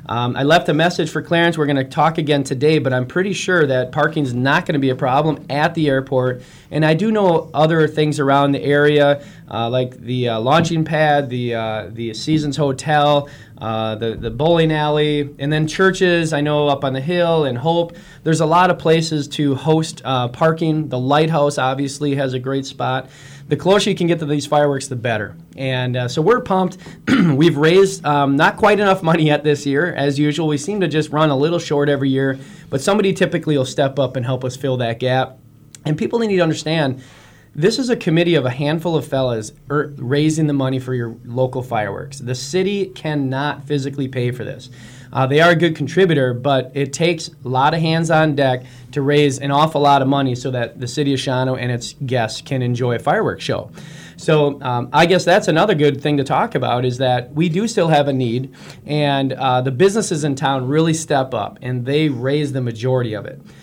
I left a message for Clarence. We're going to talk again today, but I'm pretty sure that parking's not going to be a problem at the airport. And I do know other things around the area, like the launching pad, the Seasons Hotel, the bowling alley, and then churches, I know up on the hill and Hope. There's a lot of places to host parking. The Lighthouse obviously has a great spot. The closer you can get to these fireworks, the better. And so we're pumped. We've raised not quite enough money yet this year. As usual, we seem to just run a little short every year, but somebody typically will step up and help us fill that gap. And people need to understand, this is a committee of a handful of fellas raising the money for your local fireworks. The city cannot physically pay for this. They are a good contributor, but it takes a lot of hands on deck to raise an awful lot of money so that the city of Shawano and its guests can enjoy a fireworks show. So I guess that's another good thing to talk about, is that we do still have a need, and the businesses in town really step up, and they raise the majority of it.